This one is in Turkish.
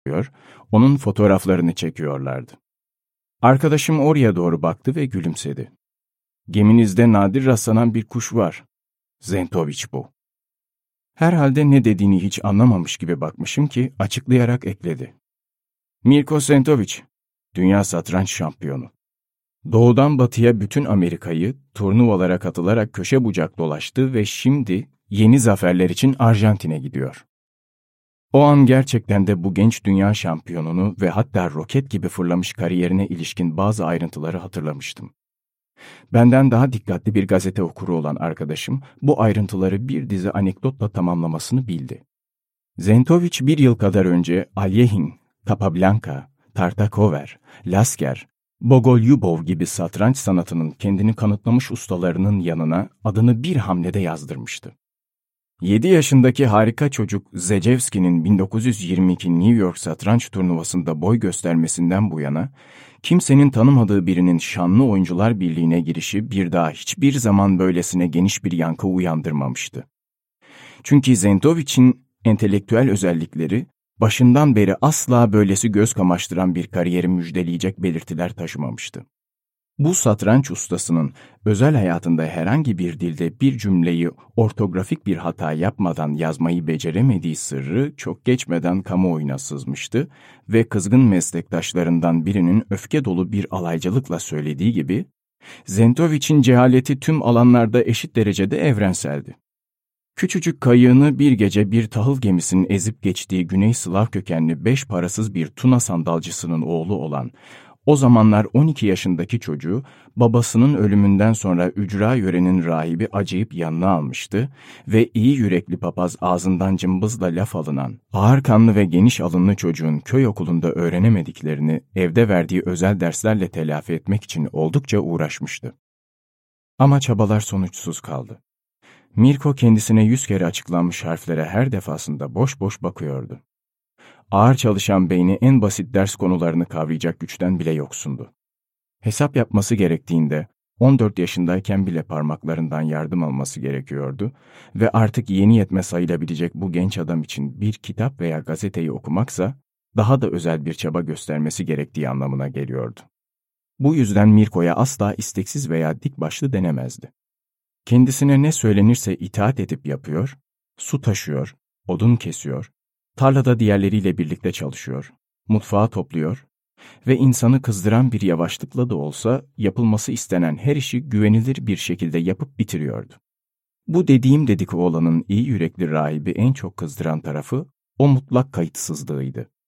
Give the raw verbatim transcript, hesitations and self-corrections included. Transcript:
onun fotoğraflarını çekiyorlardı. Arkadaşım oraya doğru baktı ve gülümsedi. "Geminizde nadir rastlanan bir kuş var. Zentoviç bu." Herhalde ne dediğini hiç anlamamış gibi bakmışım ki açıklayarak ekledi. "Mirko Zentoviç, dünya satranç şampiyonu. Doğudan batıya bütün Amerika'yı turnuvalara katılarak köşe bucak dolaştı ve şimdi yeni zaferler için Arjantin'e gidiyor." O an gerçekten de bu genç dünya şampiyonunu ve hatta roket gibi fırlamış kariyerine ilişkin bazı ayrıntıları hatırlamıştım. Benden daha dikkatli bir gazete okuru olan arkadaşım bu ayrıntıları bir dizi anekdotla tamamlamasını bildi. Zentoviç bir yıl kadar önce Alyehin, Capablanca, Tartakover, Lasker, Bogolyubov gibi satranç sanatının kendini kanıtlamış ustalarının yanına adını bir hamlede yazdırmıştı. Yedi yaşındaki harika çocuk Zecevski'nin bin dokuz yüz yirmi iki New York satranç turnuvasında boy göstermesinden bu yana, kimsenin tanımadığı birinin şanlı oyuncular birliğine girişi bir daha hiçbir zaman böylesine geniş bir yankı uyandırmamıştı. Çünkü Zentoviç'in entelektüel özellikleri, başından beri asla böylesi göz kamaştıran bir kariyeri müjdeleyecek belirtiler taşımamıştı. Bu satranç ustasının özel hayatında herhangi bir dilde bir cümleyi ortografik bir hata yapmadan yazmayı beceremediği sırrı çok geçmeden kamuoyuna sızmıştı ve kızgın meslektaşlarından birinin öfke dolu bir alaycılıkla söylediği gibi, Zentoviç'in cehaleti tüm alanlarda eşit derecede evrenseldi. Küçücük kayığını bir gece bir tahıl gemisinin ezip geçtiği Güney Slav kökenli beş parasız bir Tuna sandalcısının oğlu olan, o zamanlar on iki yaşındaki çocuğu babasının ölümünden sonra ücra yörenin rahibi acıyıp yanına almıştı ve iyi yürekli papaz ağzından cımbızla laf alınan, ağır kanlı ve geniş alınlı çocuğun köy okulunda öğrenemediklerini evde verdiği özel derslerle telafi etmek için oldukça uğraşmıştı. Ama çabalar sonuçsuz kaldı. Mirko kendisine yüz kere açıklanmış harflere her defasında boş boş bakıyordu. Ağır çalışan beyni en basit ders konularını kavrayacak güçten bile yoksundu. Hesap yapması gerektiğinde on dört yaşındayken bile parmaklarından yardım alması gerekiyordu ve artık yeni yetme sayılabilecek bu genç adam için bir kitap veya gazeteyi okumaksa daha da özel bir çaba göstermesi gerektiği anlamına geliyordu. Bu yüzden Mirko'ya asla isteksiz veya dik başlı denemezdi. Kendisine ne söylenirse itaat edip yapıyor, su taşıyor, odun kesiyor, tarlada diğerleriyle birlikte çalışıyor, mutfağı topluyor ve insanı kızdıran bir yavaşlıkla da olsa yapılması istenen her işi güvenilir bir şekilde yapıp bitiriyordu. Bu dediğim dedik oğlanın iyi yürekli rahibi en çok kızdıran tarafı o mutlak kayıtsızlığıydı.